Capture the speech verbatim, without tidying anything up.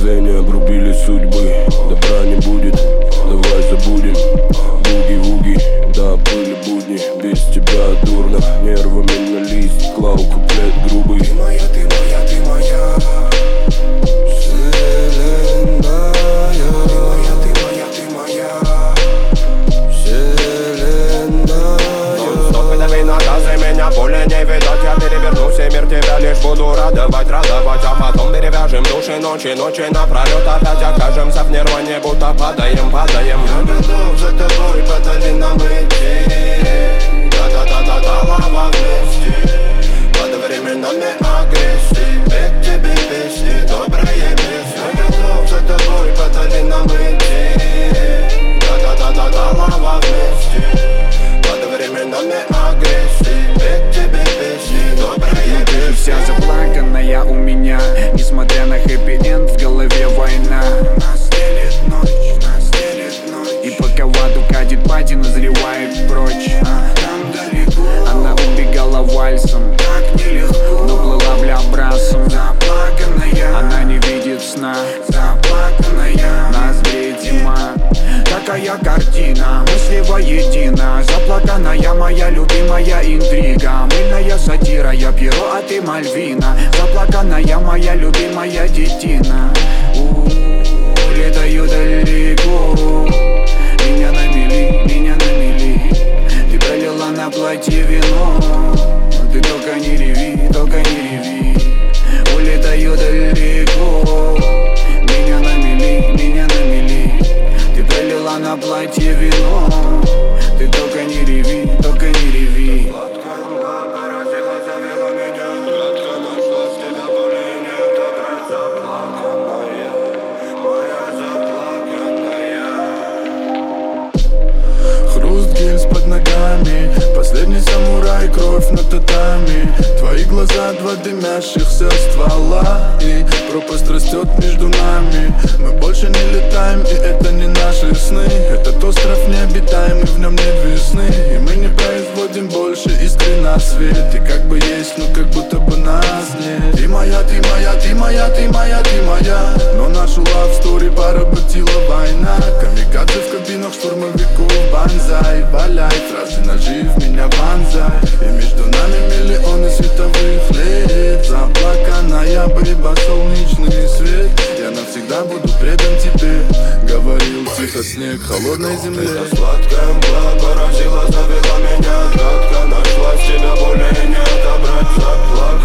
Размышления обрубили судьбы. Добра не будет, давай забудем. Буги-вуги, да, были будни. Без тебя дурно, нервами на лист клал куплет грубый. Ты моя, ты моя, ты моя вселенная. Ты моя, ты моя, ты моя вселенная. Нон-стоп дави наказы, меня более не видать. Я перевернусь и мир тебя лишь буду радовать, радовать. А потом перевяжем души ночи, ночи напролет. Опять окажемся в нирване, будто падаем, падаем. Я готов за тобой по долинам идти. Да-да-да-да-да, лава вместе. Под временами агрессии, ведь тебе песни, добрые песни. Я готов за тобой по долинам идти. Да-да-да-да-да, лава вместе. Под временами агрессии, ведь тебе песни, добрые песни. Вся заплаканная у меня, несмотря на хэппи-энд, в голове война. Нас делит ночь, нас делит ночь. И пока в аду катит пати, назревает прочь. Там далеко Она убегала вальсом, так нелегко, но плыла бля брасом. заплаканная, Она не видит сна, заплаканная. нас греет зима. Такая картина, мысли воедино. Заплаканная моя любимая интрига. Мыльная сатира, я Пьеро, а ты Мальвина. Заплаканная моя любимая детина. У-у-у, летаю далеко. Меня на мели, меня на мели. Ты пролила на платье вино. Ты только не реви, только не реви. Улетаю далеко. Меня на мели, меня на мели. Ты пролила на платье вино. Ты только не реви, только не реви. Сладкая мгла поразила, завела меня. Сладко нашла, с тебя боли нет. Опять заплаканная, моя заплаканная. Хруст гильз под ногами, последний самурай, кровь на татами. Твои глаза, два дымящихся ствола, и пропасть растет между нами. Мы больше не летаем, и это не наши сны. Этот остров необитаемый, в нем нет весны. И мы не производим больше искры на свет. И как бы есть, но как будто бы нас нет. Ты моя, ты моя, ты моя, ты моя, ты моя. Но нашу love story поработила война. Камикадзе в кабинах штурмовиков, банзай. Валяй, фразы ножи в меня вонзай. И между нами миллионы световых лет. Заплаканная бэйба, солнечный свет. Я навсегда буду предан тебе. Говорил тихо снег холодной земле. Эта сладкая мгла поразила, завела меня. Гадко нашла, с тебя боли нет. Обрать заплаканная.